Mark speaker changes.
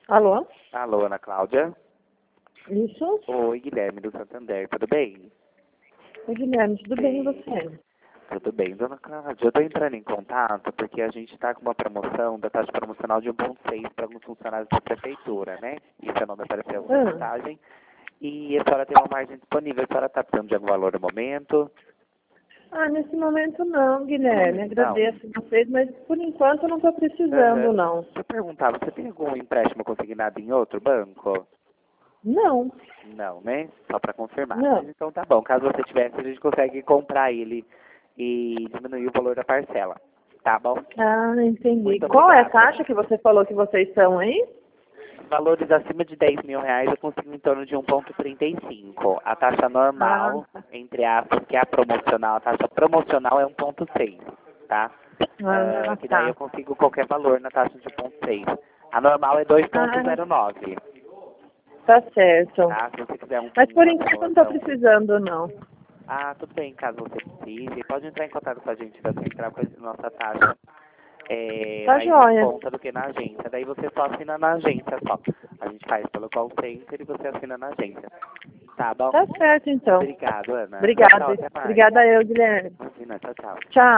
Speaker 1: Alô?
Speaker 2: Alô, Ana Cláudia?
Speaker 1: Isso?
Speaker 2: Oi, Guilherme do Santander, tudo bem?
Speaker 1: Oi, Guilherme, tudo bem e você?
Speaker 2: Tudo bem, dona Cláudia. Eu estou entrando em contato porque a gente está com uma promoção da taxa promocional de 1,6 para alguns funcionários da prefeitura, né? E seu nome apareceu na mensagem. E a senhora tem uma margem disponível. A senhora está precisando de algum valor no momento?
Speaker 1: Nesse momento não, Guilherme.
Speaker 2: Não.
Speaker 1: Agradeço vocês, mas por enquanto eu não estou precisando, não.
Speaker 2: Deixa eu perguntar, você tem algum empréstimo consignado em outro banco?
Speaker 1: Não,
Speaker 2: Não, né? Só para confirmar.
Speaker 1: não.
Speaker 2: Mas então tá bom. Caso você tivesse, a gente consegue comprar ele e diminuir o valor da parcela. Tá bom?
Speaker 1: Entendi.
Speaker 2: Muito
Speaker 1: Qual é a
Speaker 2: obrigado.
Speaker 1: taxa que você falou que vocês são, hein?
Speaker 2: Valores acima de R$ 10.000 eu consigo em torno de 1,35. A taxa normal, entre aspas, que é a promocional, a taxa promocional é 1,6, tá? Que daí eu consigo qualquer valor na taxa de 1,6. A normal é 2,09.
Speaker 1: Tá certo.
Speaker 2: Tá? Se você quiser
Speaker 1: Mas por
Speaker 2: uma
Speaker 1: enquanto eu não
Speaker 2: promoção.
Speaker 1: estou precisando, não.
Speaker 2: Tudo bem, caso você precise. Pode entrar em contato com a gente da Central, com a nossa taxa
Speaker 1: Tá
Speaker 2: mais em
Speaker 1: joia.
Speaker 2: conta do que na agência. Daí você só assina na agência só. A gente faz pelo call center e você assina na agência. Tá bom?
Speaker 1: Tá certo, então.
Speaker 2: Obrigado, Ana.
Speaker 1: Obrigada.
Speaker 2: Tchau, até mais.
Speaker 1: Obrigada eu, Guilherme.
Speaker 2: Imagina, tchau, tchau.
Speaker 1: Tchau.